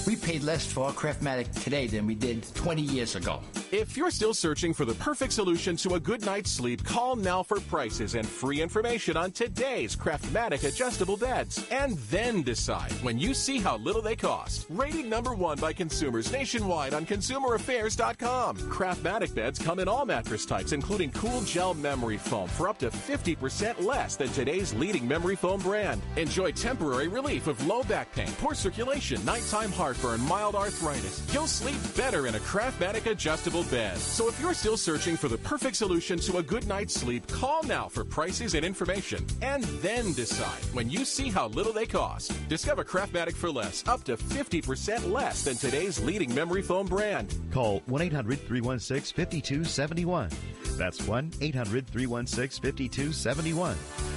We paid less for our Craftmatic today than we did 20 years ago. If you're still searching for the perfect solution to a good night's sleep, call now for prices and free information on today's Craftmatic adjustable beds. And then decide when you see how little they cost. Rated #1 by consumers nationwide on ConsumerAffairs.com. Craftmatic beds come in all mattress types, including cool gel memory foam for up to 50% less than today's leading memory foam brand. Enjoy temporary relief of low back pain, poor circulation, nighttime heartburn, mild arthritis. You'll sleep better in a Craftmatic adjustable bed. So if you're still searching for the perfect solution to a good night's sleep, call now for prices and information. And then decide when you see how little they cost. Discover Craftmatic for less, up to 50% less than today's leading memory foam brand. Call 1-800-316-5271. That's 1-800-316-5271.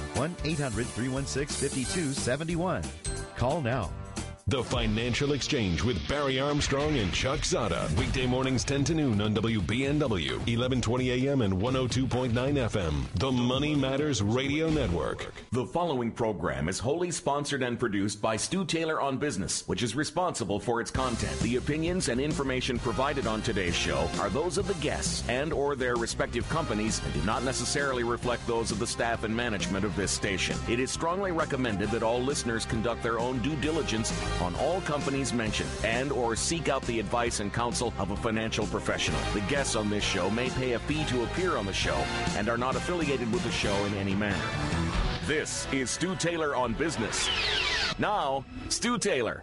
1-800-316-5271. Call now. The Financial Exchange with Barry Armstrong and Chuck Zada. Weekday mornings 10 to noon on WBNW, 1120 AM and 102.9 FM. The Money Matters Radio Network. The following program is wholly sponsored and produced by Stu Taylor on Business, which is responsible for its content. The opinions and information provided on today's show are those of the guests and or their respective companies and do not necessarily reflect those of the staff and management of this station. It is strongly recommended that all listeners conduct their own due diligence on all companies mentioned and or seek out the advice and counsel of a financial professional. The guests on this show may pay a fee to appear on the show and are not affiliated with the show in any manner. This is Stu Taylor on Business. Now, Stu Taylor.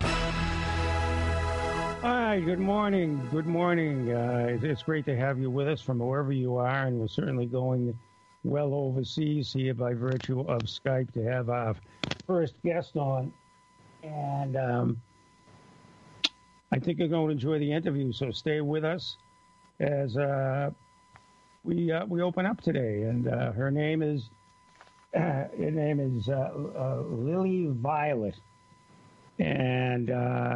Hi, good morning. Good morning. It's great to have you with us from wherever you are, and we're certainly going well overseas here by virtue of Skype to have our first guest on. And I think you're going to enjoy the interview, so stay with us as we open up today. And her name is Lily Violet, and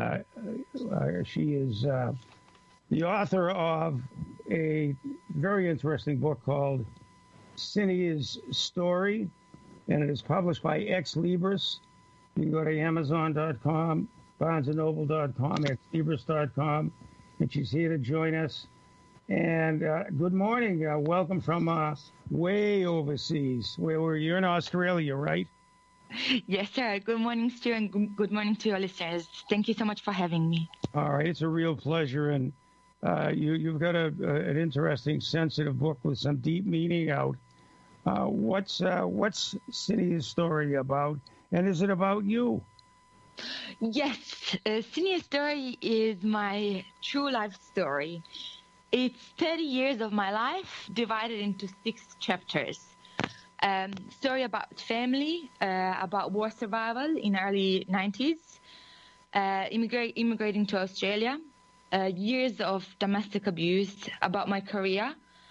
she is the author of a very interesting book called Cynia's Story, and it is published by Ex Libris. You can go to Amazon.com, BarnesandNoble.com, ExLibris.com, and she's here to join us. And good morning. Welcome from way overseas. You're in Australia, right? Yes, sir. Good morning, Stu, and good morning to your listeners. Thank you so much for having me. All right. It's a real pleasure. And you've got an interesting, sensitive book with some deep meaning out. What's Cynia's Story about? And is it about you? Yes. Cynia's Story is my true life story. It's 30 years of my life divided into 6 chapters. Story about family, about war survival in early 90s, immigrating to Australia, years of domestic abuse, about my career,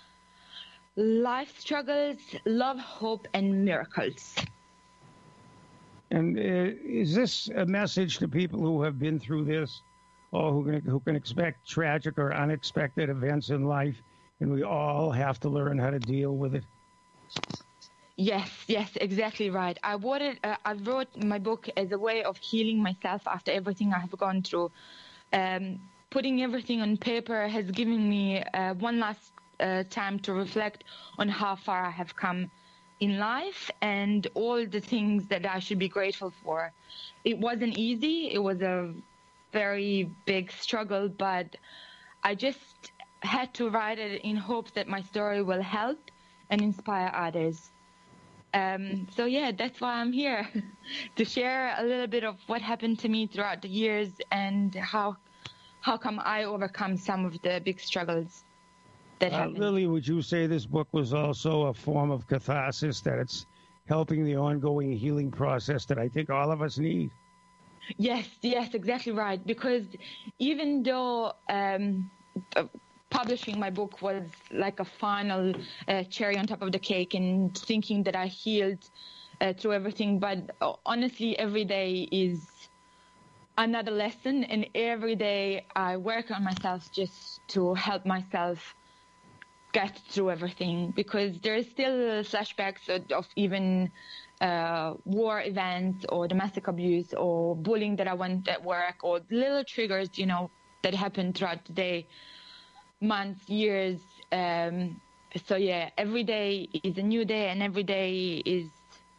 life struggles, love, hope, and miracles. And is this a message to people who have been through this, or who can expect tragic or unexpected events in life, and we all have to learn how to deal with it? Yes, exactly right. I wrote my book as a way of healing myself after everything I have gone through. Putting everything on paper has given me one last time to reflect on how far I have come in life and all the things that I should be grateful for. It wasn't easy. It was a very big struggle, but I just had to write it in hopes that my story will help and inspire others. So yeah, that's why I'm here, to share a little bit of what happened to me throughout the years and how come I overcome some of the big struggles that happened. Lily, would you say this book was also a form of catharsis, that it's helping the ongoing healing process that I think all of us need? Yes, exactly right. Because even though publishing my book was like a final cherry on top of the cake and thinking that I healed through everything, but honestly, every day is another lesson, and every day I work on myself just to help myself get through everything, because there is still flashbacks of even war events or domestic abuse or bullying that I went at work, or little triggers, that happen throughout the day, months, years. So yeah, every day is a new day, and every day is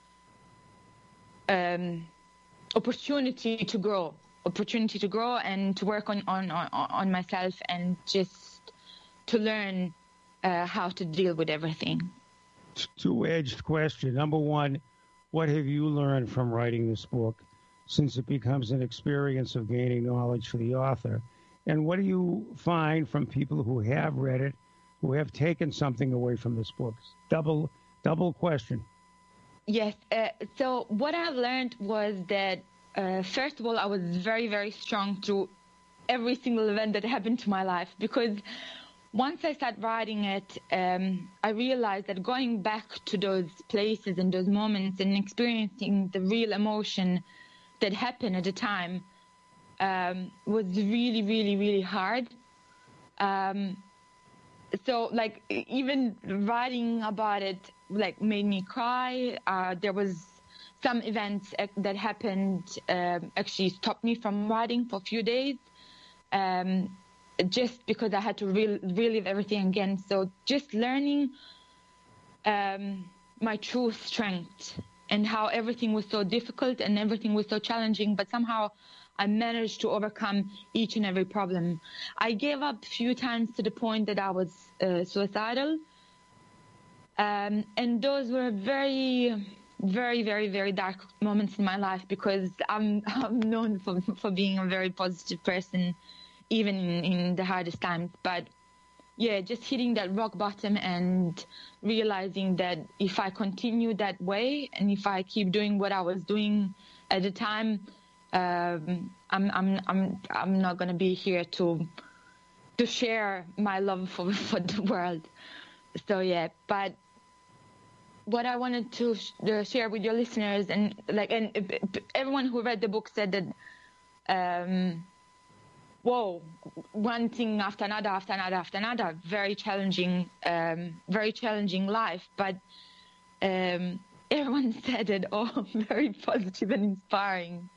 opportunity to grow and to work on myself, and just to learn how to deal with everything. Two-edged question. Number one, what have you learned from writing this book, since it becomes an experience of gaining knowledge for the author? And what do you find from people who have read it, who have taken something away from this book? Double question. Yes. So what I've learned was that, first of all, I was very, very strong through every single event that happened to my life, because once I started writing it, I realized that going back to those places and those moments and experiencing the real emotion that happened at the time was really, really, really hard. So, like, even writing about it, like, made me cry. There was some events that happened actually stopped me from writing for a few days. Just because I had to relive everything again. So just learning my true strength, and how everything was so difficult and everything was so challenging, but somehow I managed to overcome each and every problem. I gave up a few times to the point that I was suicidal. And those were very, very, very, very dark moments in my life, because I'm known for being a very positive person, even in the hardest times. But yeah, just hitting that rock bottom and realizing that if I continue that way, and if I keep doing what I was doing at the time, I'm not going to be here to share my love for the world. So yeah, but what I wanted to share with your listeners, and everyone who read the book said that, whoa, one thing after another, very challenging life. But everyone said it all very positive and inspiring,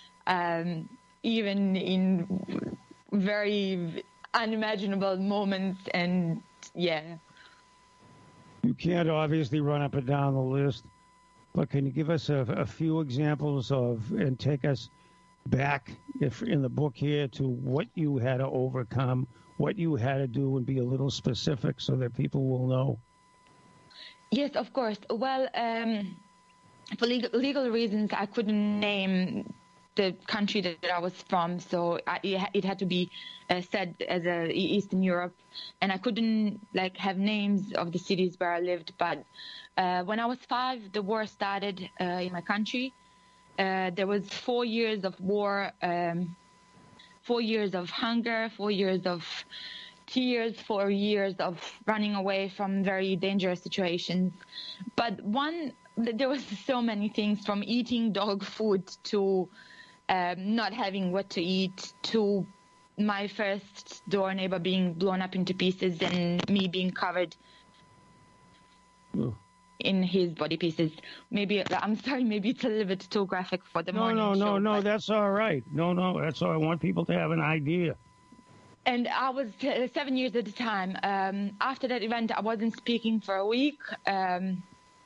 even in very unimaginable moments. And yeah. You can't obviously run up and down the list, but can you give us a few examples of, and take us back, if in the book here, to what you had to overcome, what you had to do, and be a little specific so that people will know? Yes, of course. Well, for legal reasons, I couldn't name the country that I was from, so it had to be said as Eastern Europe, and I couldn't have names of the cities where I lived. But when I was 5, the war started in my country. There was 4 years of war, 4 years of hunger, 4 years of tears, 4 years of running away from very dangerous situations. But there was so many things, from eating dog food to not having what to eat, to my first door neighbor being blown up into pieces and me being covered in his body pieces. I'm sorry, maybe it's a little bit too graphic for the morning show. No, that's all right. No, that's all. I want people to have an idea. And I was 7 years at the time. After that event, I wasn't speaking for a week. I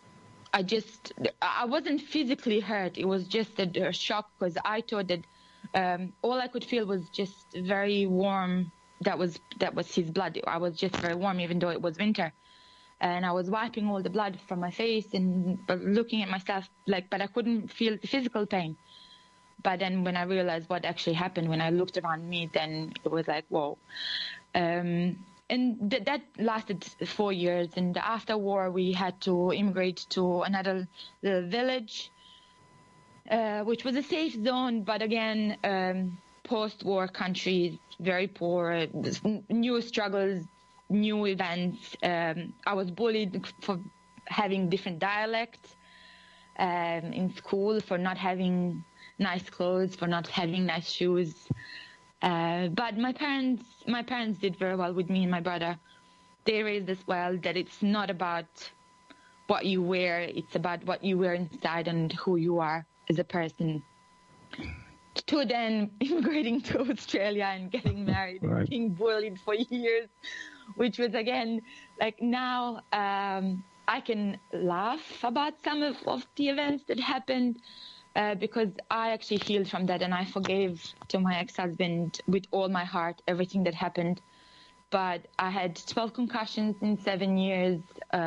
wasn't physically hurt. It was just a shock, because I thought that all I could feel was just very warm. That was his blood. I was just very warm, even though it was winter. And I was wiping all the blood from my face and looking at myself, but I couldn't feel the physical pain. But then when I realized what actually happened, when I looked around me, then it was like, whoa. And that lasted 4 years. And after war, we had to immigrate to another little village, which was a safe zone. But again, post-war country, very poor, new struggles, new events. I was bullied for having different dialects in school, for not having nice clothes, for not having nice shoes. But my parents did very well with me and my brother. they raised us well, that it's not about what you wear, it's about what you wear inside and who you are as a person. To then immigrating to Australia and getting married and being bullied for years, which was, again, like now I can laugh about some of the events that happened because I actually healed from that, and I forgave to my ex-husband with all my heart everything that happened. But I had 12 concussions in 7 years.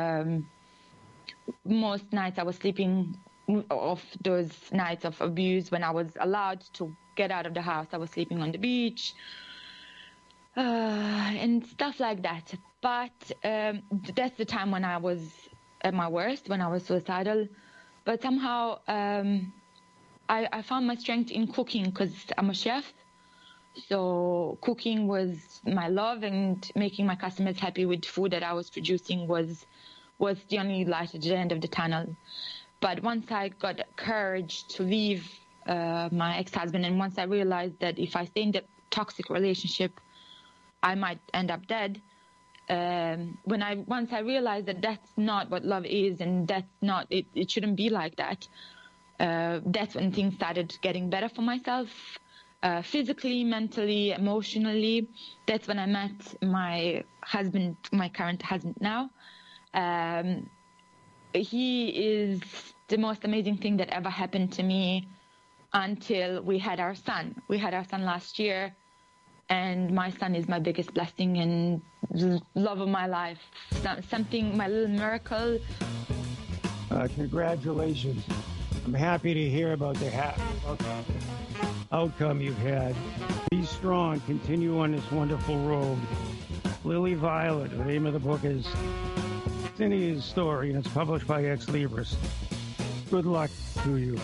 Most nights I was sleeping of those nights of abuse when I was allowed to get out of the house. I was sleeping on the beach and stuff like that. But that's the time when I was at my worst, when I was suicidal. But somehow I found my strength in cooking because I'm a chef. So cooking was my love, and making my customers happy with food that I was producing was the only light at the end of the tunnel. But once I got courage to leave my ex-husband, and once I realized that if I stay in that toxic relationship, I might end up dead. Once I realized that that's not what love is, and that's not it shouldn't be like that. That's when things started getting better for myself, physically, mentally, emotionally. That's when I met my husband, my current husband now. He is the most amazing thing that ever happened to me until we had our son. We had our son last year, and my son is my biggest blessing and love of my life. Something, my little miracle. Congratulations. I'm happy to hear about the outcome you've had. Be strong. Continue on this wonderful road. Lily Violet, the name of the book is Cynthia's Story, and it's published by Ex Libris. Good luck to you.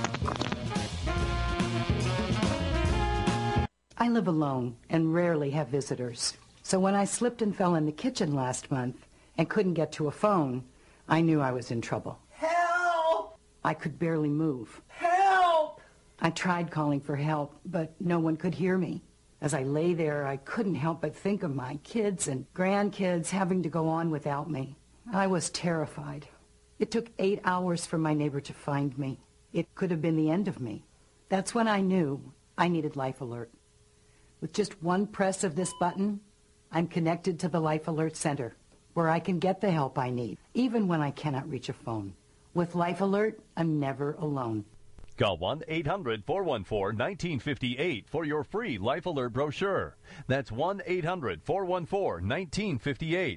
I live alone and rarely have visitors. So when I slipped and fell in the kitchen last month and couldn't get to a phone, I knew I was in trouble. Help! I could barely move. Help! I tried calling for help, but no one could hear me. As I lay there, I couldn't help but think of my kids and grandkids having to go on without me. I was terrified. It took 8 hours for my neighbor to find me. It could have been the end of me. That's when I knew I needed Life Alert. With just one press of this button, I'm connected to the Life Alert Center, where I can get the help I need, even when I cannot reach a phone. With Life Alert, I'm never alone. Call 1-800-414-1958 for your free Life Alert brochure. That's 1-800-414-1958.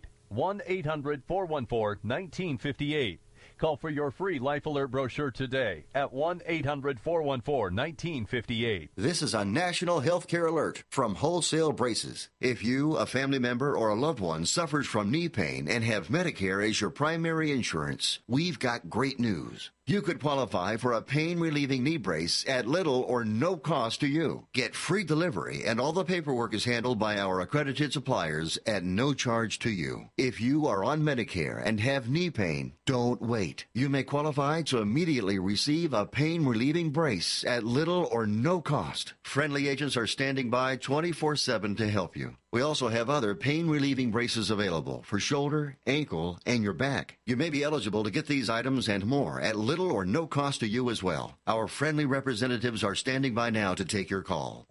1-800-414-1958. Call for your free Life Alert brochure today at 1-800-414-1958. This is a national healthcare alert from Wholesale Braces. If you, a family member, or a loved one suffers from knee pain and have Medicare as your primary insurance, we've got great news. You could qualify for a pain-relieving knee brace at little or no cost to you. Get free delivery, and all the paperwork is handled by our accredited suppliers at no charge to you. If you are on Medicare and have knee pain, don't wait. You may qualify to immediately receive a pain-relieving brace at little or no cost. Friendly agents are standing by 24/7 to help you. We also have other pain-relieving braces available for shoulder, ankle, and your back. You may be eligible to get these items and more at little or no cost to you as well. Our friendly representatives are standing by now to take your call.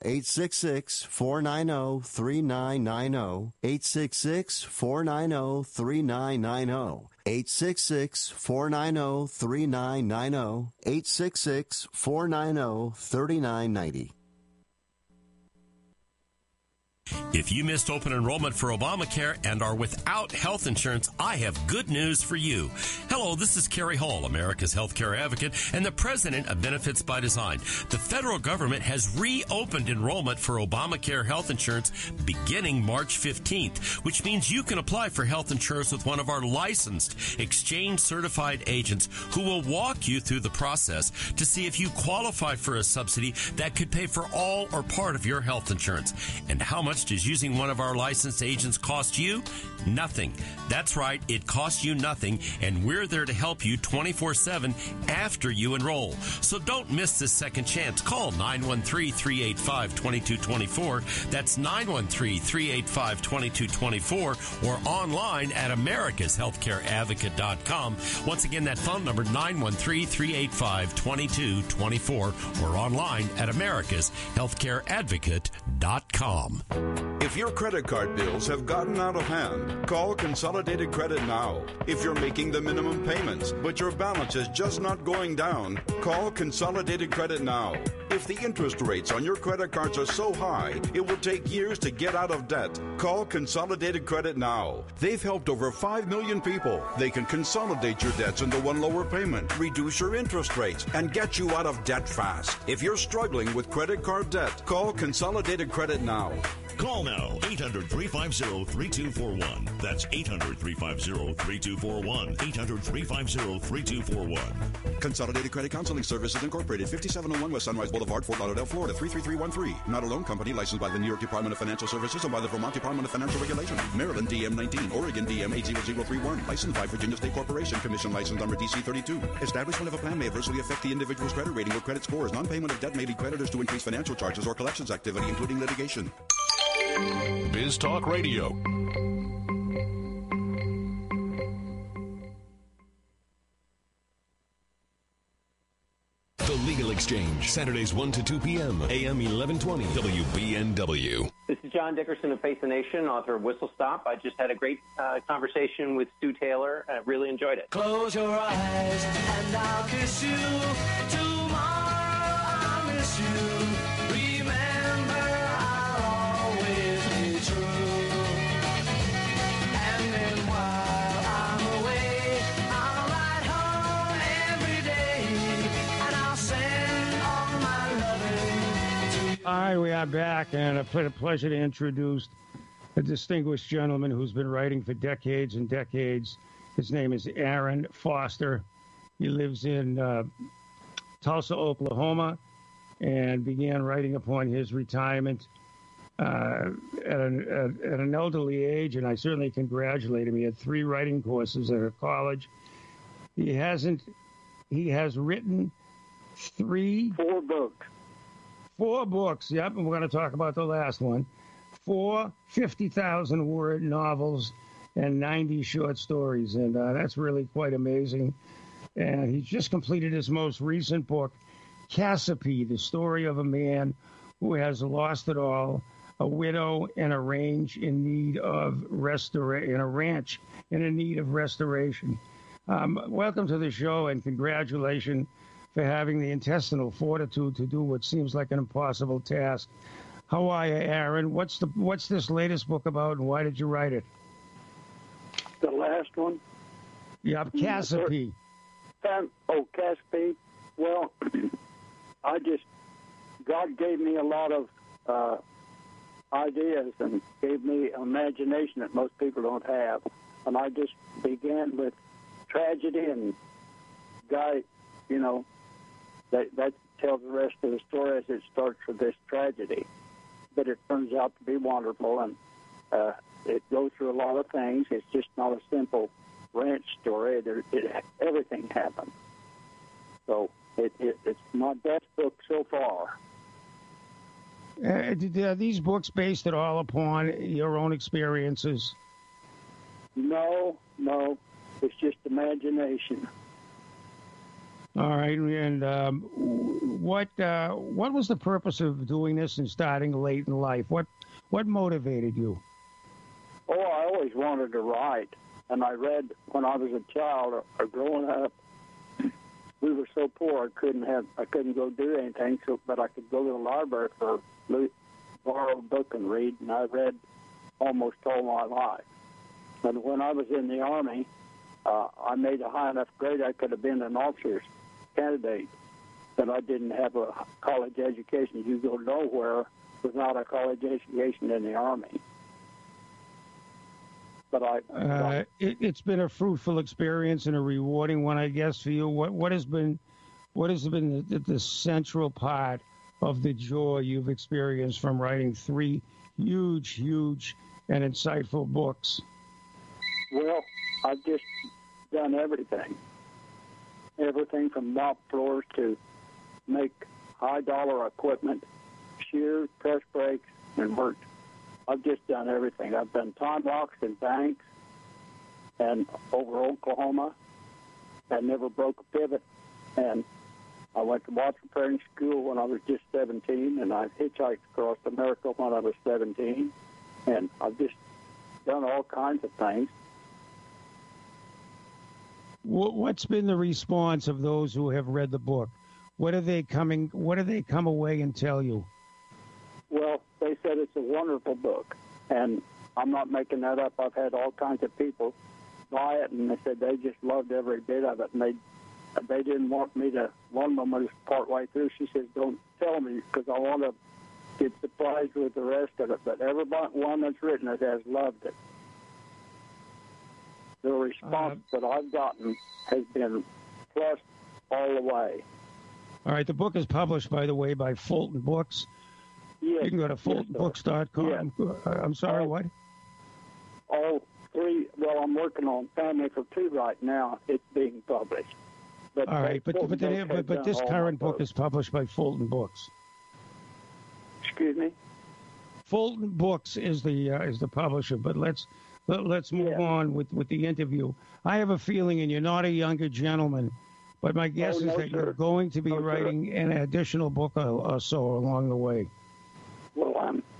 866-490-3990. 866-490-3990. 866-490-3990. 866-490-3990. If you missed open enrollment for Obamacare and are without health insurance, I have good news for you. Hello, this is Kerry Hall, America's healthcare advocate and the president of Benefits by Design. The federal government has reopened enrollment for Obamacare health insurance beginning March 15th, which means you can apply for health insurance with one of our licensed, exchange-certified agents who will walk you through the process to see if you qualify for a subsidy that could pay for all or part of your health insurance. And how much much does using one of our licensed agents cost you? Nothing. That's right, it costs you nothing, and we're there to help you 24/7 after you enroll. So don't miss this second chance. Call 913-385-2224. That's 913-385-2224 or online at americashealthcareadvocate.com. Once again, that phone number 913-385-2224 or online at americashealthcareadvocate.com. If your credit card bills have gotten out of hand, call Consolidated Credit now. If you're making the minimum payments, but your balance is just not going down, call Consolidated Credit now. If the interest rates on your credit cards are so high, it will take years to get out of debt. Call Consolidated Credit now. They've helped over 5 million people. They can consolidate your debts into one lower payment, reduce your interest rates, and get you out of debt fast. If you're struggling with credit card debt, call Consolidated Credit now. Call now, 800-350-3241. That's 800-350-3241. 800-350-3241. Consolidated Credit Counseling Services Incorporated, 5701 West Sunrise Boulevard, Fort Lauderdale, Florida, 33313. Not a loan company licensed by the New York Department of Financial Services and by the Vermont Department of Financial Regulation. Maryland DM 19, Oregon DM 80031. Licensed by Virginia State Corporation. Commission license number DC 32. Establishment of a plan may adversely affect the individual's credit rating or credit scores. Non-payment of debt may lead creditors to increase financial charges or collections activity, including litigation. Biz Talk Radio. The Legal Exchange, Saturdays 1 to 2 p.m., AM 1120, WBNW. This is John Dickerson of Face the Nation, author of Whistle Stop. I just had a great conversation with Stu Taylor. I really enjoyed it. Close your eyes and I'll kiss you. Tomorrow I'll miss you. Remember, I'll always be true. And then while I'm away, I'll ride home every day. And I'll send all my loving to you. All right, we are back, and it's a pleasure to introduce a distinguished gentleman who's been writing for decades and decades. His name is Aaron Foster. He lives in Tulsa, Oklahoma, and began writing upon his retirement at an elderly age, and I certainly congratulate him. He had 3 writing courses at a college. He has written 4 books. 4 books, yep, and we're going to talk about the last one. 4 50,000-word novels and 90 short stories, and that's really quite amazing. And he's just completed his most recent book, Cassiope, the story of a man who has lost it all, a widow and a ranch in need of ranch in need of restoration. Welcome to the show, and congratulations for having the intestinal fortitude to do what seems like an impossible task. How are you, Aaron? What's this latest book about, and why did you write it? The last one? Yeah, Cassiope. Cassiope. Well, God gave me a lot of ideas and gave me imagination that most people don't have. And I just began with tragedy, and guy, that tells the rest of the story as it starts with this tragedy. But it turns out to be wonderful, and it goes through a lot of things. It's just not a simple ranch story. Everything happened. So it's my best book so far. Are these books based at all upon your own experiences? No. It's just imagination. All right, and what was the purpose of doing this and starting late in life? What motivated you? Oh, I always wanted to write, and I read when I was a child or growing up. We were so poor I couldn't go do anything. But I could go to the library for borrow a book and read, and I read almost all my life. And when I was in the Army, I made a high enough grade I could have been an officer's candidate, but I didn't have a college education. You go nowhere without a college education in the Army. But it's been a fruitful experience and a rewarding one, I guess, for you. What has been the central part of the joy you've experienced from writing 3 huge and insightful books? Well, I've just done everything. Everything from mop floors to make high-dollar equipment, shears, press brakes, and worked. I've just done everything. I've done time locks and banks and over Oklahoma and never broke a pivot. And I went to watch repairing school when I was just 17, and I hitchhiked across America when I was 17. And I've just done all kinds of things. What's been the response of those who have read the book? What do they come away and tell you? Well, they said it's a wonderful book, and I'm not making that up. I've had all kinds of people buy it, and they said they just loved every bit of it, and they didn't want me to. One of them was partway through. She says, "Don't tell me because I want to get surprised with the rest of it." But everyone that's written it has loved it. The response that I've gotten has been plus all the way. All right, the book is published, by the way, by Fulton Books. Yes, you can go to fultonbooks.com. Yes. I'm sorry, what? All 3. Well, I'm working on Family for 2 right now. It's being published. But all right, but this current book is published by Fulton Books. Excuse me? Fulton Books is the publisher, but let's move on with the interview. I have a feeling, and you're not a younger gentleman, but my guess is that you're going to be writing an additional book or so along the way. Well,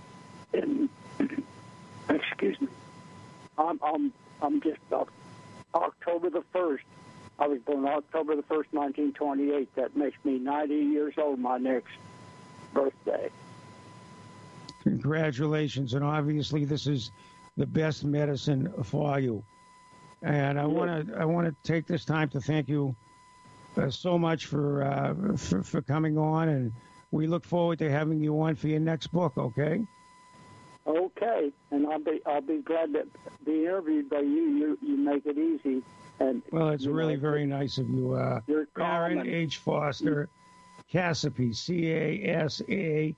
excuse me. I'm just October the 1st. I was born October the 1st, 1928. That makes me 90 years old my next birthday. Congratulations, and obviously this is the best medicine for you. And I want to take this time to thank you so much for coming on, and we look forward to having you on for your next book. Okay. Okay, and I'll be glad to be interviewed by you. You make it easy. And well, it's really very nice of you, Aaron H. Foster, Casapee, Casapee.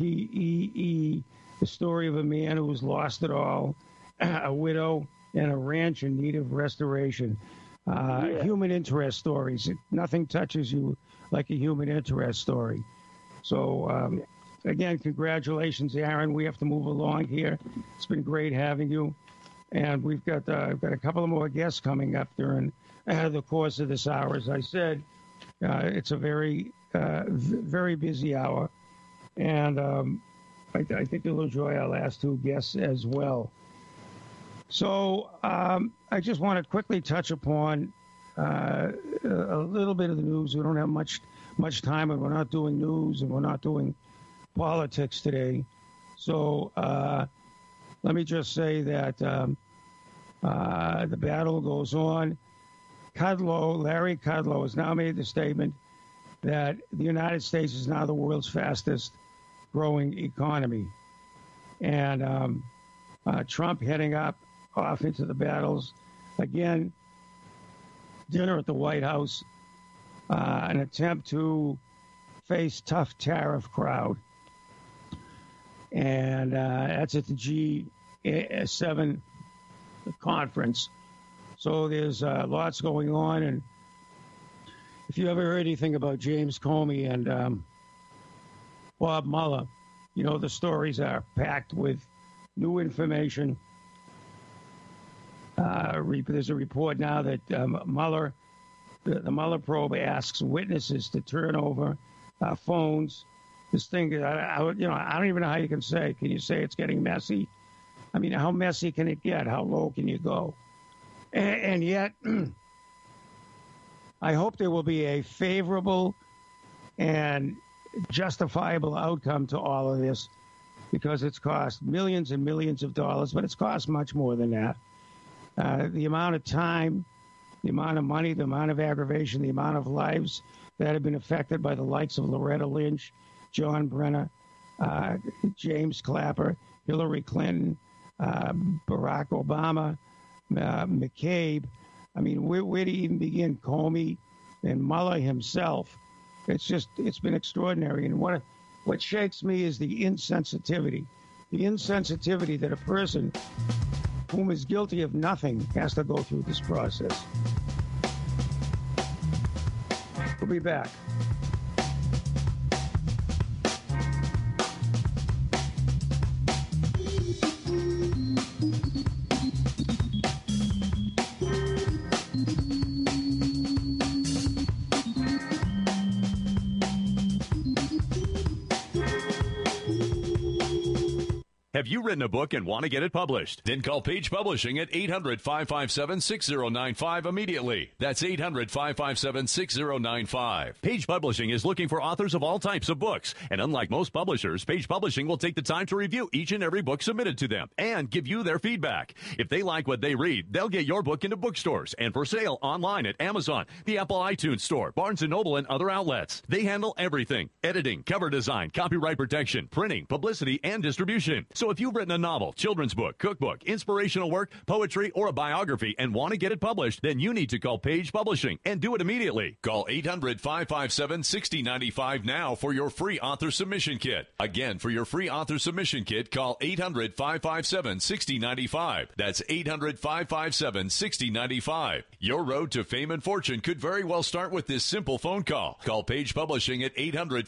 The story of a man who has lost it all, a widow, and a ranch in need of restoration. Human interest stories. Nothing touches you like a human interest story. So, again, congratulations, Aaron. We have to move along here. It's been great having you. And we've got a couple of more guests coming up during the course of this hour. As I said, it's a very, very busy hour. And I think you'll enjoy our last 2 guests as well. So I just want to quickly touch upon a little bit of the news. We don't have much time, and we're not doing news, and we're not doing politics today. So let me just say that the battle goes on. Larry Kudlow has now made the statement that the United States is now the world's fastest growing economy. And Trump heading off into the battles. Again, dinner at the White House, an attempt to face tough tariff crowd. And that's at the G7 conference. So there's lots going on. And if you ever heard anything about James Comey and Bob Mueller, you know the stories are packed with new information. There's a report now that Mueller, the Mueller probe asks witnesses to turn over phones. This thing, I don't even know how you can say. Can you say it's getting messy? I mean, how messy can it get? How low can you go? And yet, I hope there will be a favorable and justifiable outcome to all of this, because it's cost millions and millions of dollars, but it's cost much more than that. The amount of time, the amount of money, the amount of aggravation, the amount of lives that have been affected by the likes of Loretta Lynch, John Brenner, James Clapper, Hillary Clinton, Barack Obama, McCabe. I mean, where do you even begin? Comey and Mueller himself. It's been extraordinary. And What shakes me is the insensitivity. The insensitivity that a person whom is guilty of nothing has to go through this process. We'll be back. Have you written a book and want to get it published? Then call Page Publishing at 800-557-6095 immediately. That's 800-557-6095. Page Publishing is looking for authors of all types of books. And unlike most publishers, Page Publishing will take the time to review each and every book submitted to them and give you their feedback. If they like what they read, they'll get your book into bookstores and for sale online at Amazon, the Apple iTunes Store, Barnes & Noble, and other outlets. They handle everything: editing, cover design, copyright protection, printing, publicity, and distribution. So if you've written a novel, children's book, cookbook, inspirational work, poetry, or a biography and want to get it published, then you need to call Page Publishing and do it immediately. Call 800-557-6095 now for your free author submission kit. Again, for your free author submission kit, call 800-557-6095. That's 800-557-6095. Your road to fame and fortune could very well start with this simple phone call. Call Page Publishing at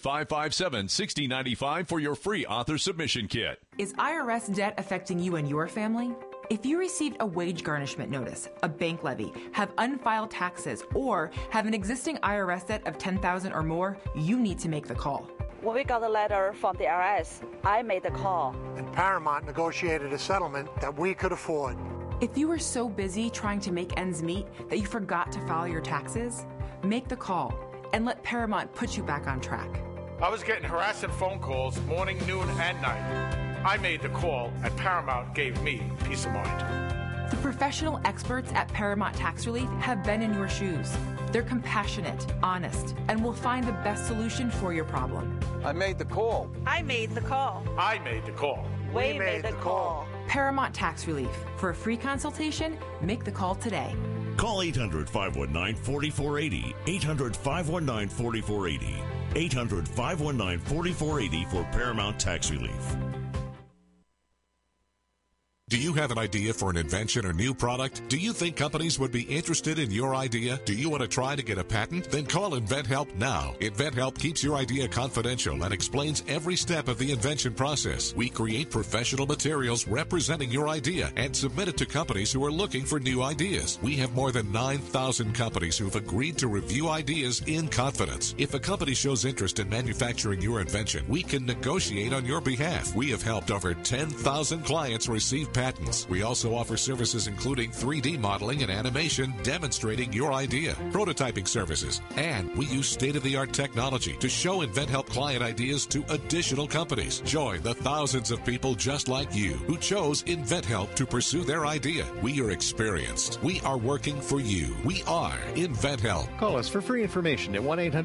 800-557-6095 for your free author submission kit. Is IRS debt affecting you and your family? If you received a wage garnishment notice, a bank levy, have unfiled taxes, or have an existing IRS debt of $10,000 or more, you need to make the call. When we got a letter from the IRS, I made the call. And Paramount negotiated a settlement that we could afford. If you were so busy trying to make ends meet that you forgot to file your taxes, make the call and let Paramount put you back on track. I was getting harassing phone calls morning, noon, and night. I made the call, and Paramount gave me peace of mind. The professional experts at Paramount Tax Relief have been in your shoes. They're compassionate, honest, and will find the best solution for your problem. I made the call. I made the call. I made the call. We made the call. Paramount Tax Relief. For a free consultation, make the call today. Call 800-519-4480. 800-519-4480. 800-519-4480 for Paramount Tax Relief. Do you have an idea for an invention or new product? Do you think companies would be interested in your idea? Do you want to try to get a patent? Then call InventHelp now. InventHelp keeps your idea confidential and explains every step of the invention process. We create professional materials representing your idea and submit it to companies who are looking for new ideas. We have more than 9,000 companies who've agreed to review ideas in confidence. If a company shows interest in manufacturing your invention, we can negotiate on your behalf. We have helped over 10,000 clients receive patents. We also offer services including 3D modeling and animation demonstrating your idea, prototyping services, and we use state-of-the-art technology to show InventHelp client ideas to additional companies. Join the thousands of people just like you who chose InventHelp to pursue their idea. We are experienced. We are working for you. We are InventHelp. Call us for free information at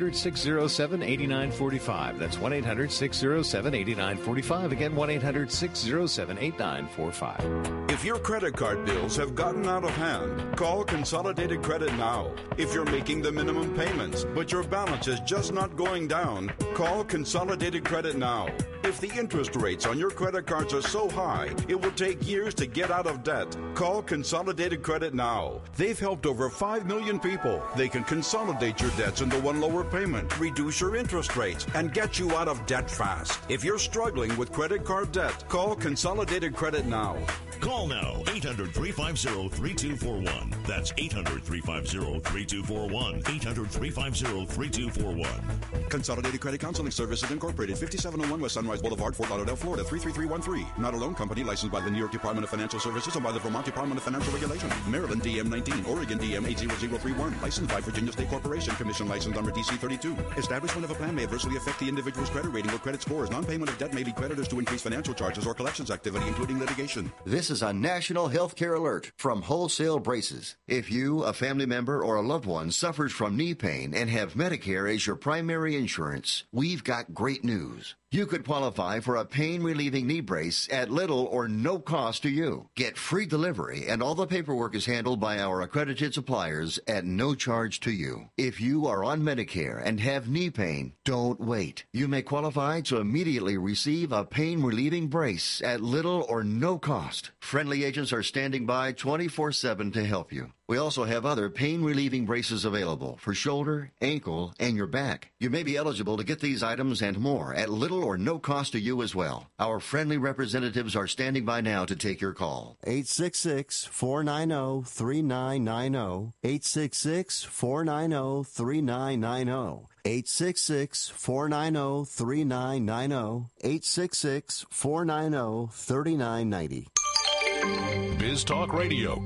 1-800-607-8945. That's 1-800-607-8945. Again, 1-800-607-8945. If your credit card bills have gotten out of hand, call Consolidated Credit now. If you're making the minimum payments, but your balance is just not going down, call Consolidated Credit now. If the interest rates on your credit cards are so high, it will take years to get out of debt. Call Consolidated Credit now. They've helped over 5 million people. They can consolidate your debts into one lower payment, reduce your interest rates, and get you out of debt fast. If you're struggling with credit card debt, call Consolidated Credit now. Call now, 800-350-3241. That's 800-350-3241. 800-350-3241. Consolidated Credit Counseling Services Incorporated, 5701 West Sunrise Boulevard, Fort Lauderdale, Florida, 33313. Not a loan company licensed by the New York Department of Financial Services and by the Vermont Department of Financial Regulation. Maryland DM 19, Oregon DM 80031. Licensed by Virginia State Corporation. Commission license number DC 32. Establishment of a plan may adversely affect the individual's credit rating or credit scores. Non-payment of debt may lead creditors to increase financial charges or collections activity, including litigation. This is a National Healthcare Alert from Wholesale Braces. If you, a family member, or a loved one suffers from knee pain and have Medicare as your primary insurance, we've got great news. You could qualify for a pain-relieving knee brace at little or no cost to you. Get free delivery, and all the paperwork is handled by our accredited suppliers at no charge to you. If you are on Medicare and have knee pain, don't wait. You may qualify to immediately receive a pain-relieving brace at little or no cost. Friendly agents are standing by 24/7 to help you. We also have other pain-relieving braces available for shoulder, ankle, and your back. You may be eligible to get these items and more at little or no cost to you as well. Our friendly representatives are standing by now to take your call. 866-490-3990. 866-490-3990. 866-490-3990. 866-490-3990. Biz Talk Radio.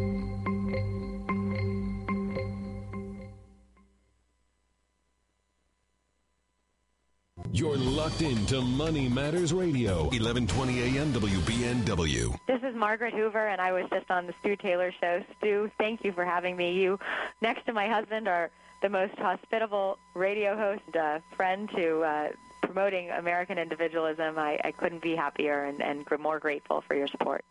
You're locked into Money Matters Radio, 1120 AM WBNW. This is Margaret Hoover, and I was just on the Stu Taylor Show. Stu, thank you for having me. You, next to my husband, are the most hospitable radio host, friend to promoting American individualism. I couldn't be happier and more grateful for your support.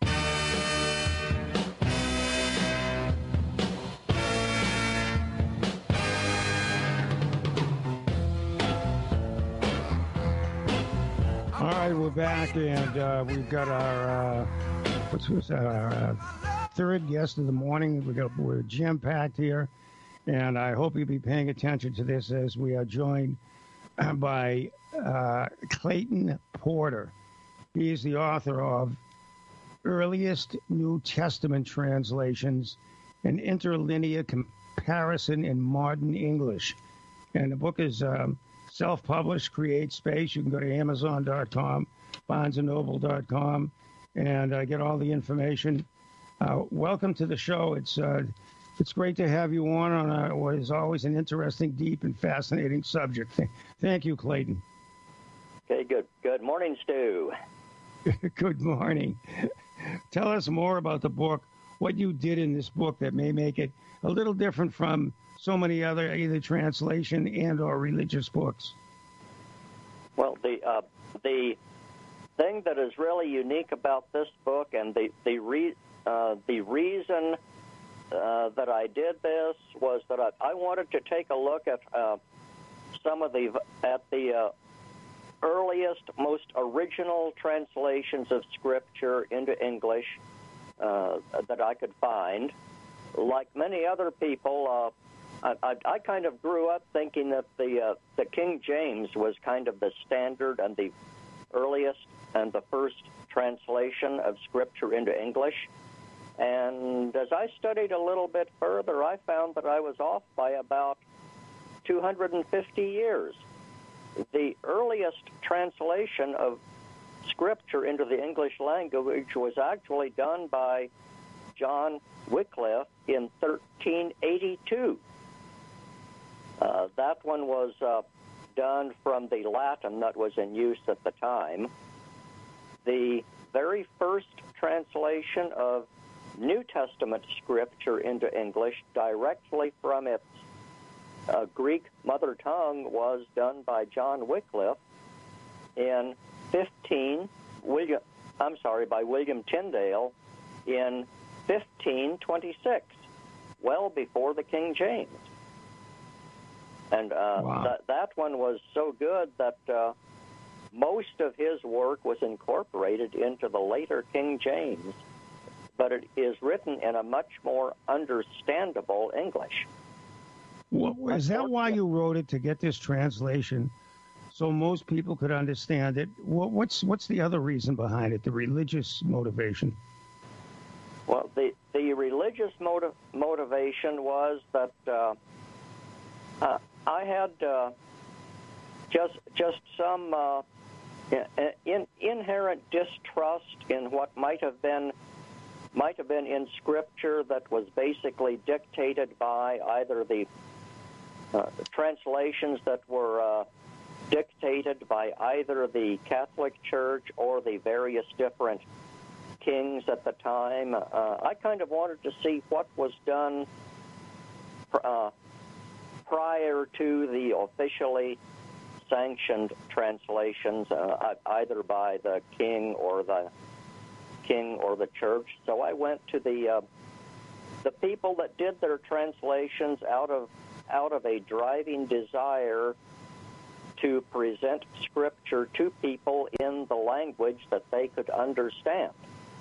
All right, we're back, and we've got our third guest of the morning. We're jam-packed here, and I hope you'll be paying attention to this as we are joined by Clayton Porter. He is the author of Earliest New Testament Translations, an Interlinear Comparison in Modern English. And the book is self-published, Create Space. You can go to Amazon.com, BarnesandNoble.com, and get all the information. Welcome to the show. It's great to have you on what is always an interesting, deep, and fascinating subject. Thank you, Clayton. Okay, good. Good morning, Stu. Good morning. Tell us more about the book, what you did in this book that may make it a little different from so many other either translation and or religious books. Well, the thing that is really unique about this book, and the reason that I did this was that I wanted to take a look at some of the earliest, most original translations of Scripture into English that I could find. Like many other people, I kind of grew up thinking that the King James was kind of the standard and the earliest and the first translation of Scripture into English. And as I studied a little bit further, I found that I was off by about 250 years. The earliest translation of Scripture into the English language was actually done by John Wycliffe in 1382. That one was done from the Latin that was in use at the time. The very first translation of New Testament Scripture into English directly from its Greek mother tongue was done by John Wycliffe in by William Tyndale in 1526, well before the King James. And that one was so good that most of his work was incorporated into the later King James, but it is written in a much more understandable English. Well, is that why you wrote it, to get this translation so most people could understand it? What's the other reason behind it, the religious motivation? Well, the religious motivation was that I had just some inherent distrust in what might have been in Scripture that was basically dictated by either the translations that were dictated by either the Catholic Church or the various different kings at the time. I kind of wanted to see what was done prior to the officially sanctioned translations, either by the king or the church. So I went to the people that did their translations out of a driving desire to present Scripture to people in the language that they could understand.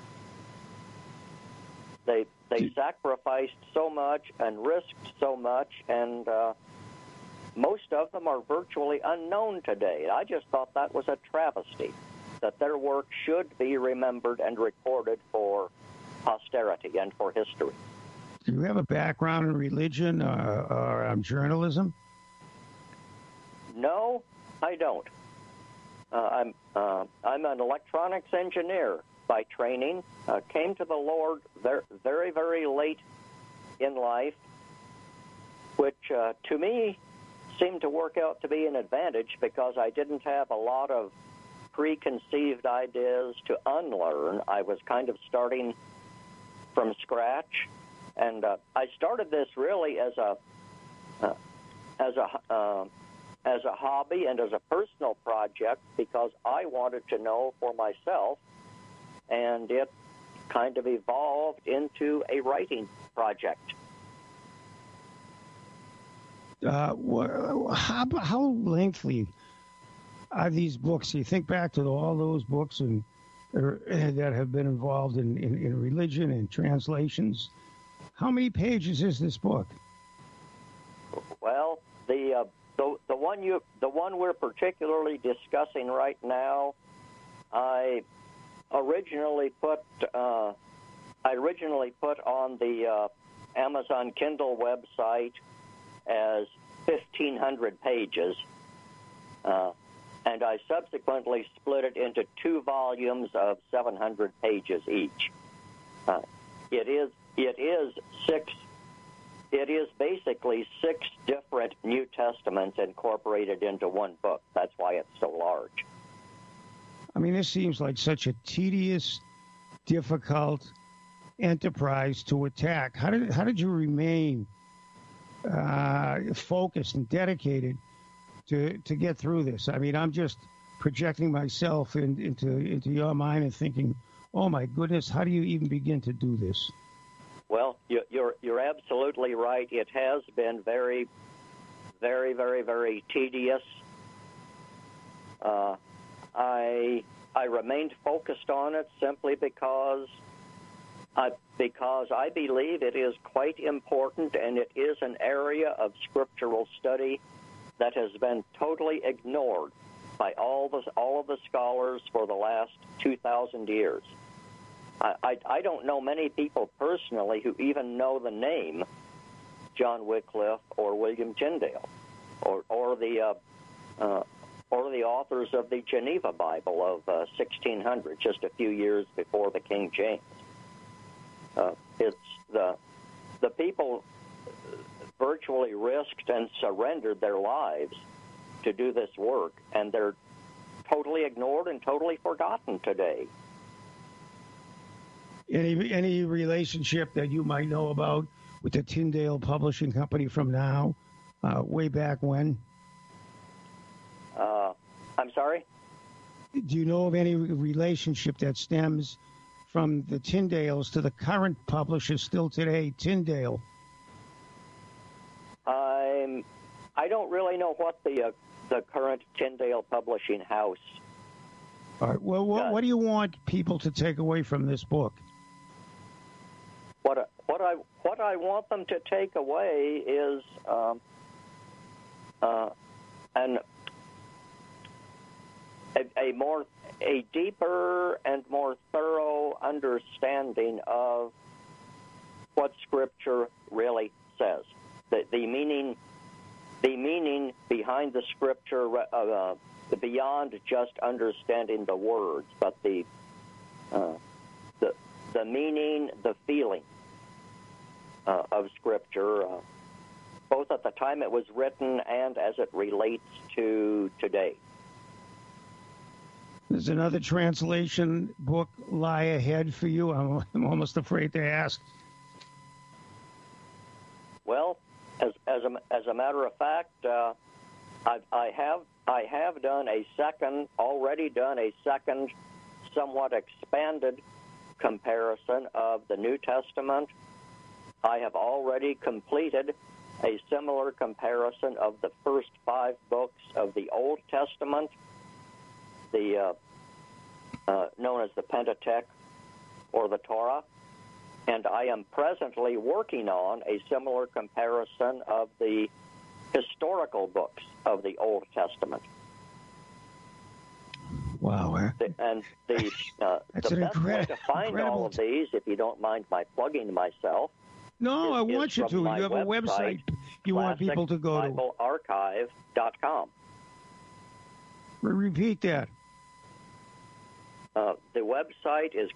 They sacrificed so much and risked so much, and most of them are virtually unknown today. I just thought that was a travesty, that their work should be remembered and recorded for posterity and for history. Do you have a background in religion or journalism? No, I don't. I'm an electronics engineer by training. Came to the Lord very, very late in life, which to me seemed to work out to be an advantage because I didn't have a lot of preconceived ideas to unlearn. I was kind of starting from scratch, and I started this really as a hobby and as a personal project because I wanted to know for myself, and it kind of evolved into a writing project. How lengthy are these books? You think back to all those books that have been involved in religion and translations. How many pages is this book? Well, the one we're particularly discussing right now, I originally put on the Amazon Kindle website as 1,500 pages, and I subsequently split it into 2 volumes of 700 pages each. It is basically 6 different New Testaments incorporated into one book. That's why it's so large. I mean, this seems like such a tedious, difficult enterprise to attack. How did you remain focused and dedicated to get through this? I mean, I'm just projecting myself into your mind and thinking, oh my goodness, how do you even begin to do this? Well, you're absolutely right. It has been very, very, very, very tedious. I remained focused on it simply because I believe it is quite important, and it is an area of scriptural study that has been totally ignored by all of the scholars for the last 2,000 years. I don't know many people personally who even know the name John Wycliffe or William Tyndale, or the authors of the Geneva Bible of 1600, just a few years before the King James. It's the people virtually risked and surrendered their lives to do this work, and they're totally ignored and totally forgotten today. Any relationship that you might know about with the Tyndale Publishing Company from now, way back when? I'm sorry? Do you know of any relationship that stems from the Tyndales to the current publishers still today, Tyndale? I don't really know what the current Tyndale Publishing house. All right. Well, what do you want people to take away from this book? What I want them to take away is a deeper and more thorough understanding of what Scripture really says. The meaning behind the Scripture, beyond just understanding the words, but the meaning, the feeling of Scripture, both at the time it was written and as it relates to today. Does another translation book lie ahead for you? I'm almost afraid to ask. Well, as a matter of fact, I I have already done a second, somewhat expanded comparison of the New Testament. I have already completed a similar comparison of the first 5 books of the Old Testament, the known as the Pentateuch or the Torah, and I am presently working on a similar comparison of the historical books of the Old Testament. Wow. And the best way to find all of these, if you don't mind my plugging myself. No, I want you to. You have a website you want people to go to. ClassicBibleArchive.com. Repeat that. The website is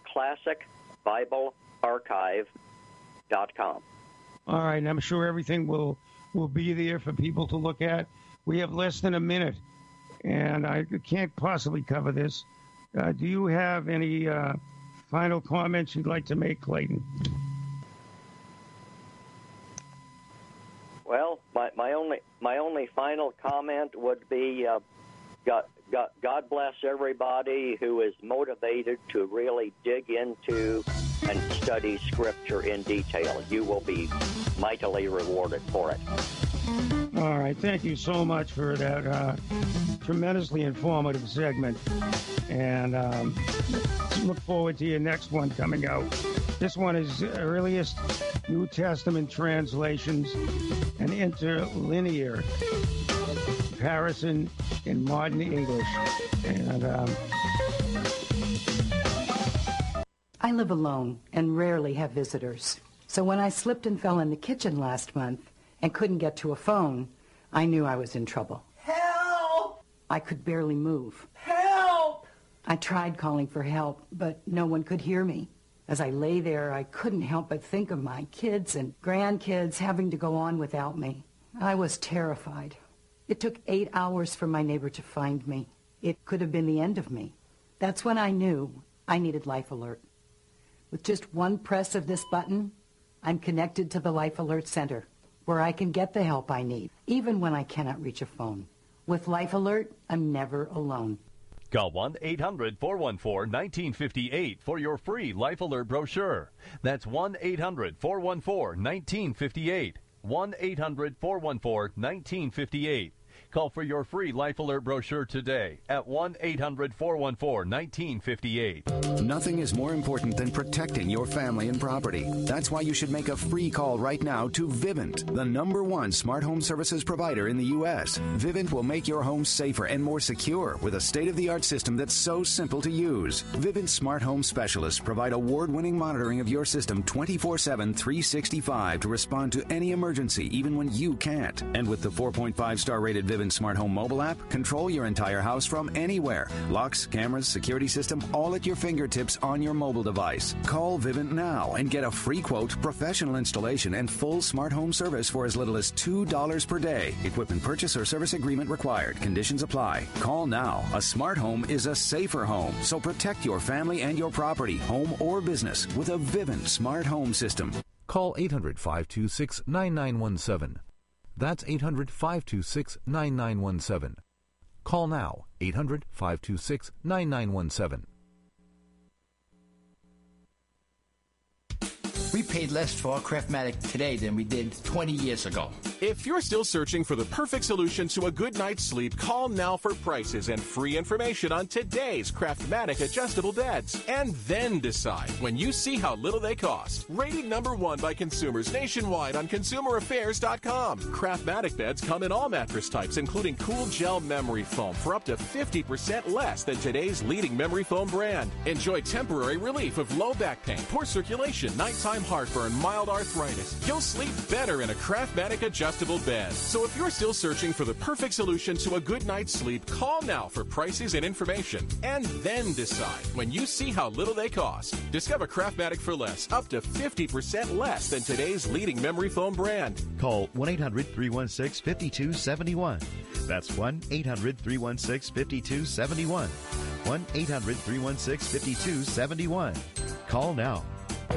ClassicBibleArchive.com. All right, and I'm sure everything will be there for people to look at. We have less than a minute, and I can't possibly cover this. Do you have any final comments you'd like to make, Clayton? Well, my only final comment would be God bless everybody who is motivated to really dig into and study Scripture in detail. You will be mightily rewarded for it. All right. Thank you so much for that tremendously informative segment. And look forward to your next one coming out. This one is earliest New Testament translations and interlinear comparison in modern English. And I live alone and rarely have visitors. So when I slipped and fell in the kitchen last month and couldn't get to a phone, I knew I was in trouble. Help! I could barely move. Help! I tried calling for help, but no one could hear me. As I lay there, I couldn't help but think of my kids and grandkids having to go on without me. I was terrified. It took 8 hours for my neighbor to find me. It could have been the end of me. That's when I knew I needed Life Alert. With just one press of this button, I'm connected to the Life Alert Center, where I can get the help I need, even when I cannot reach a phone. With Life Alert, I'm never alone. Call 1-800-414-1958 for your free Life Alert brochure. That's 1-800-414-1958. 1-800-414-1958. Call for your free Life Alert brochure today at 1-800-414-1958. Nothing is more important than protecting your family and property. That's why you should make a free call right now to Vivint, the #1 smart home services provider in the U.S. Vivint will make your home safer and more secure with a state-of-the-art system that's so simple to use. Vivint smart home specialists provide award-winning monitoring of your system 24/7, 365 to respond to any emergency, even when you can't. And with the 4.5-star rated Vivint Smart Home mobile app, control your entire house from anywhere. Locks, cameras, security system, all at your fingertips on your mobile device. Call Vivint now and get a free quote, professional installation, and full smart home service for as little as $2 per day. Equipment purchase or service agreement required. Conditions apply. Call now. A smart home is a safer home, so protect your family and your property, home or business, with a Vivint Smart Home system. Call 800-526-9917. That's 800-526-9917. Call now, 800-526-9917. We paid less for our Craftmatic today than we did 20 years ago. If you're still searching for the perfect solution to a good night's sleep, call now for prices and free information on today's Craftmatic adjustable beds. And then decide when you see how little they cost. Rated #1 by consumers nationwide on ConsumerAffairs.com. Craftmatic beds come in all mattress types, including cool gel memory foam for up to 50% less than today's leading memory foam brand. Enjoy temporary relief of low back pain, poor circulation, nighttime heartburn, mild arthritis. You'll sleep better in a Craftmatic adjustable bed. So if you're still searching for the perfect solution to a good night's sleep, call now for prices and information. And then decide when you see how little they cost. Discover Craftmatic for less, up to 50% less than today's leading memory foam brand. Call 1-800-316-5271. That's 1-800-316-5271. 1-800-316-5271. Call now.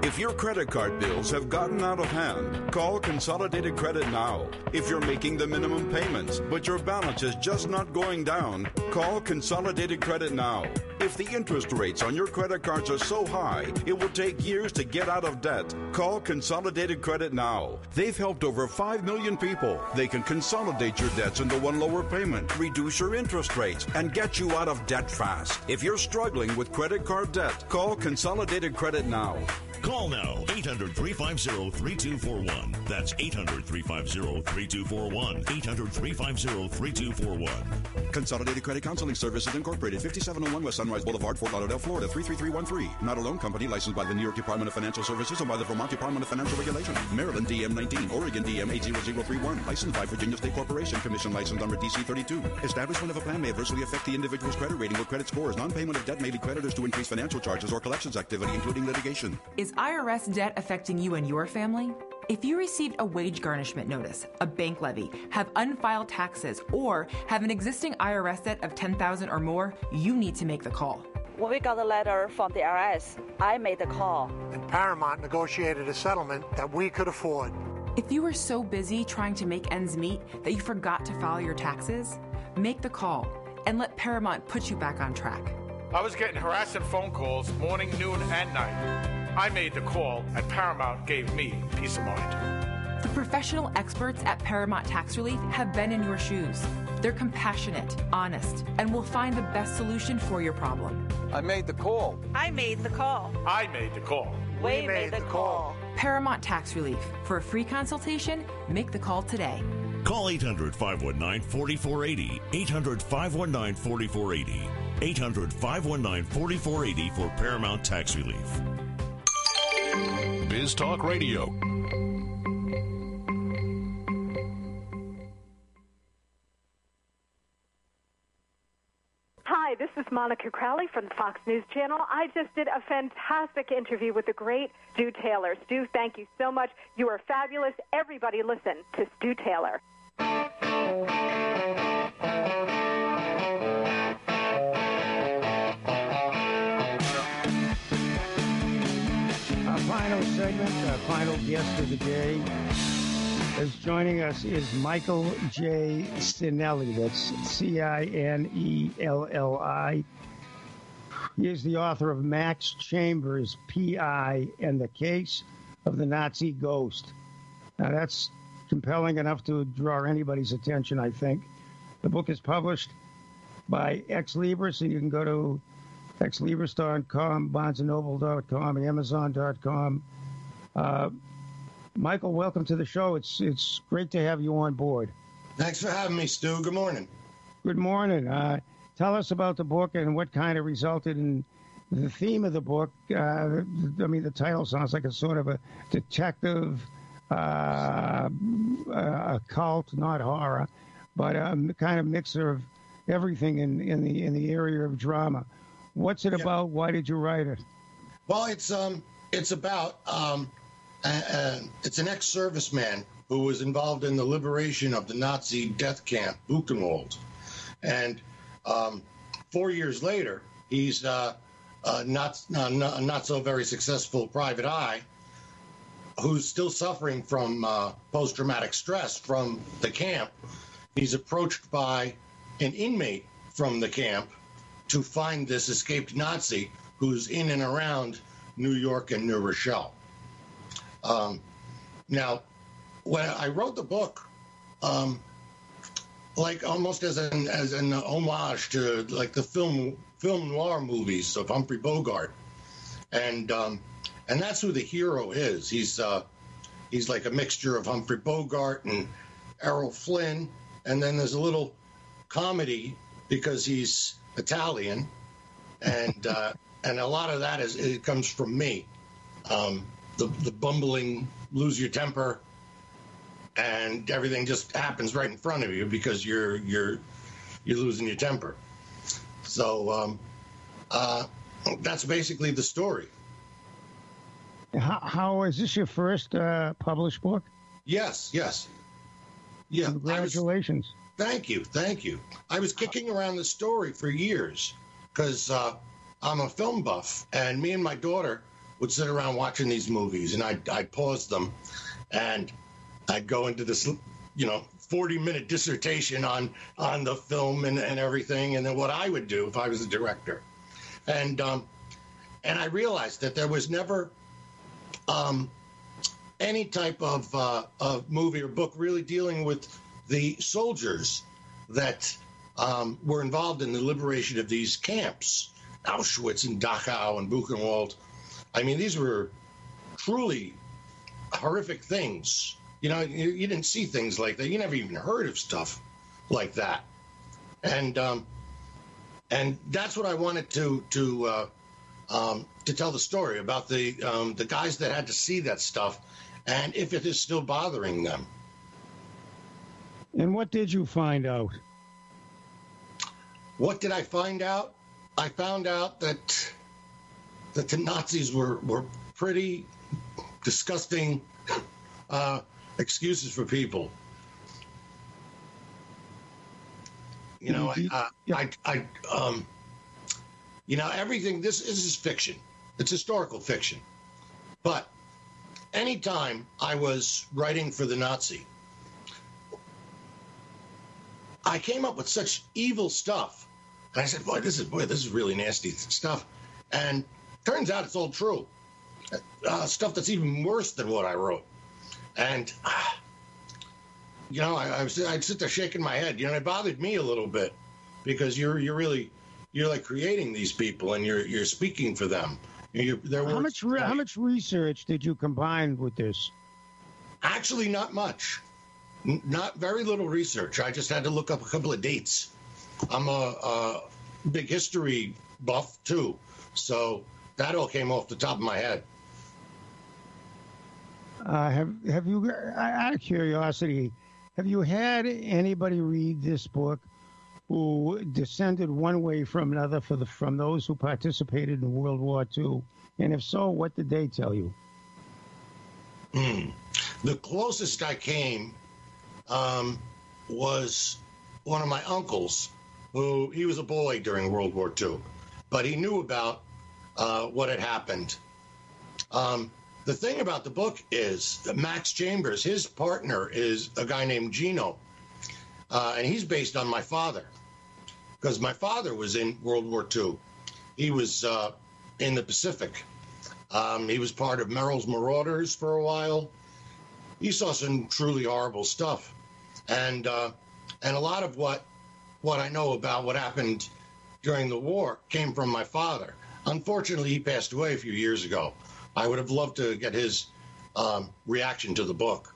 If your credit card bills have gotten out of hand, call Consolidated Credit now. If you're making the minimum payments, but your balance is just not going down, call Consolidated Credit now. If the interest rates on your credit cards are so high, it will take years to get out of debt. Call Consolidated Credit now. They've helped over 5 million people. They can consolidate your debts into one lower payment, reduce your interest rates, and get you out of debt fast. If you're struggling with credit card debt, call Consolidated Credit now. Call now, 800-350-3241. That's 800-350-3241. 800-350-3241. Consolidated Credit Counseling Services Incorporated, 5701 West Sunrise Boulevard, Fort Lauderdale, Florida, 33313. Not a loan company licensed by the New York Department of Financial Services and by the Vermont Department of Financial Regulation. Maryland DM 19, Oregon DM 80031. Licensed by Virginia State Corporation. Commission license number DC 32. Establishment of a plan may adversely affect the individual's credit rating or credit scores. Non-payment of debt may lead creditors to increase financial charges or collections activity, including litigation. Is IRS debt affecting you and your family? If you received a wage garnishment notice, a bank levy, have unfiled taxes, or have an existing IRS debt of $10,000 or more, you need to make the call. When we got a letter from the IRS, I made the call. And Paramount negotiated a settlement that we could afford. If you were so busy trying to make ends meet that you forgot to file your taxes, make the call and let Paramount put you back on track. I was getting harassing phone calls morning, noon, and night. I made the call, and Paramount gave me peace of mind. The professional experts at Paramount Tax Relief have been in your shoes. They're compassionate, honest, and will find the best solution for your problem. I made the call. I made the call. I made the call. We made the call. Paramount Tax Relief. For a free consultation, make the call today. Call 800-519-4480. 800-519-4480. 800-519-4480 for Paramount Tax Relief. Biz Talk Radio. Hi, this is Monica Crowley from the Fox News Channel. I just did a fantastic interview with the great Stu Taylor. Stu, thank you so much. You are fabulous. Everybody listen to Stu Taylor. Our final segment, our final guest of the day, is joining us is Michael J. Cinelli. That's Cinelli. He is the author of Max Chambers, P.I., and the Case of the Nazi Ghost. Now, that's compelling enough to draw anybody's attention, I think. The book is published by Ex Libris, and you can go to exlibris.com, barnesandnoble.com, and amazon.com. Michael, welcome to the show. It's great to have you on board. Thanks for having me, Stu. Good morning. Good morning. Tell us about the book and what kind of resulted in the theme of the book. The title sounds like a sort of a detective, occult, not horror, but a kind of mixer of everything in the area of drama. What's it about? Why did you write it? Well, it's about it's an ex-serviceman who was involved in the liberation of the Nazi death camp Buchenwald, and 4 years later, he's not so very successful private eye who's still suffering from post-traumatic stress from the camp. He's approached by an inmate from the camp to find this escaped Nazi who's in and around New York and New Rochelle. Now, when I wrote the book, like almost as an homage to like the film noir movies of Humphrey Bogart, and that's who the hero is. He's like a mixture of Humphrey Bogart and Errol Flynn, and then there's a little comedy because he's Italian, and a lot of that it comes from me. The bumbling, lose your temper, and everything just happens right in front of you because you're losing your temper. So that's basically the story. How is this your first published book? Yes. Yeah. Congratulations. Thank you. I was kicking around the story for years because I'm a film buff, and me and my daughter would sit around watching these movies, and I'd pause them, and I'd go into this, 40-minute dissertation on the film and everything, and then what I would do if I was a director. And I realized that there was never any type of movie or book really dealing with the soldiers that were involved in the liberation of these camps, Auschwitz and Dachau and Buchenwald. I mean, these were truly horrific things. You didn't see things like that. You never even heard of stuff like that. And that's what I wanted to tell the story about, the guys that had to see that stuff, and if it is still bothering them. And what did you find out? What did I find out? I found out that the Nazis were pretty disgusting excuses for people. Everything. This is fiction. It's historical fiction. But anytime I was writing for the Nazi, I came up with such evil stuff. And I said, this is really nasty stuff. And turns out it's all true. Stuff that's even worse than what I wrote. And, I'd sit there shaking my head. It bothered me a little bit, because you're like creating these people, and you're speaking for them. How much research did you combine with this? Actually, not much. Not very little research. I just had to look up a couple of dates. I'm a big history buff too, so that all came off the top of my head. Have you, out of curiosity, have you had anybody read this book who descended one way from another from those who participated in World War II? And if so, what did they tell you? The closest I came was one of my uncles, he was a boy during World War II, but he knew about what had happened. The thing about the book is that Max Chambers, his partner, is a guy named Gino, and he's based on my father, because my father was in World War II. He was in the Pacific. He was part of Merrill's Marauders for a while. He saw some truly horrible stuff, and a lot of what I know about what happened during the war came from my father. Unfortunately, he passed away a few years ago. I would have loved to get his reaction to the book.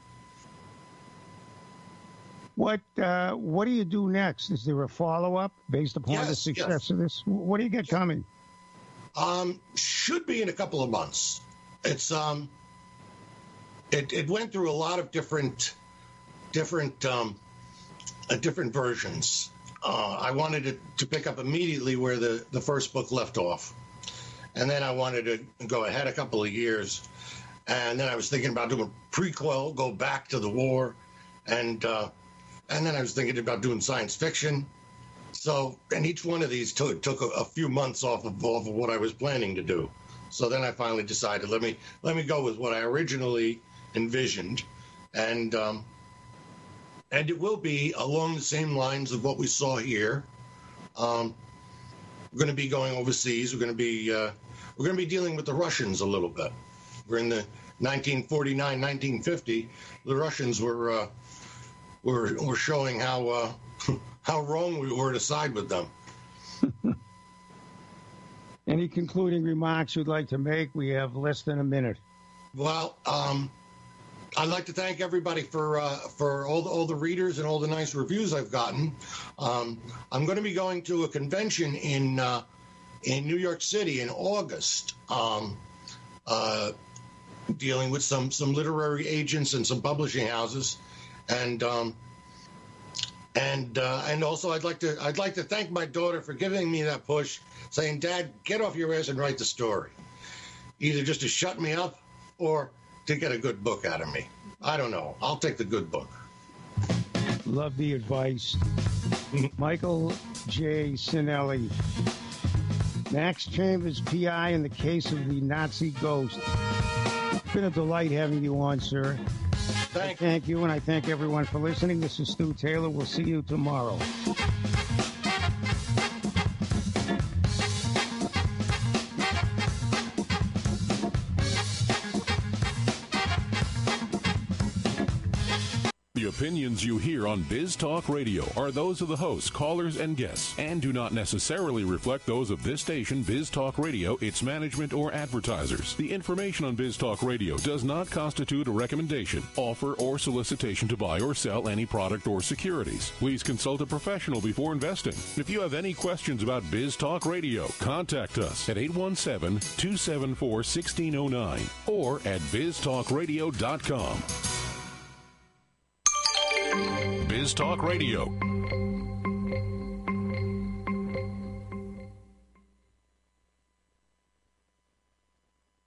What do you do next? Is there a follow-up based upon the success of this? What do you get coming? Should be in a couple of months. It's it went through a lot of different versions. I wanted it to pick up immediately where the first book left off. And then I wanted to go ahead a couple of years. And then I was thinking about doing a prequel, go back to the war. And then I was thinking about doing science fiction. So, and each one of these took a few months off of what I was planning to do. So then I finally decided, let me go with what I originally envisioned. And it will be along the same lines of what we saw here. We're going to be going overseas. We're going to be dealing with the Russians a little bit. We're in the 1949, 1950. The Russians were showing how wrong we were to side with them. Any concluding remarks you'd like to make? We have less than a minute. Well, I'd like to thank everybody for all the readers and all the nice reviews I've gotten. I'm going to be going to a convention in New York City in August, dealing with some literary agents and some publishing houses, and also I'd like to thank my daughter for giving me that push, saying, "Dad, get off your ass and write the story," either just to shut me up or to get a good book out of me. I don't know. I'll take the good book. Love the advice. Michael J. Cinelli, Max Chambers, PI, in the case of the Nazi ghost. It's been a delight having you on, sir. Thank you, and I thank everyone for listening. This is Stu Taylor. We'll see you tomorrow. The opinions you hear on Biz Talk Radio are those of the hosts, callers, and guests, and do not necessarily reflect those of this station, Biz Talk Radio, its management, or advertisers. The information on Biz Talk Radio does not constitute a recommendation, offer, or solicitation to buy or sell any product or securities. Please consult a professional before investing. If you have any questions about Biz Talk Radio, contact us at 817-274-1609 or at biztalkradio.com. Biz Talk Radio.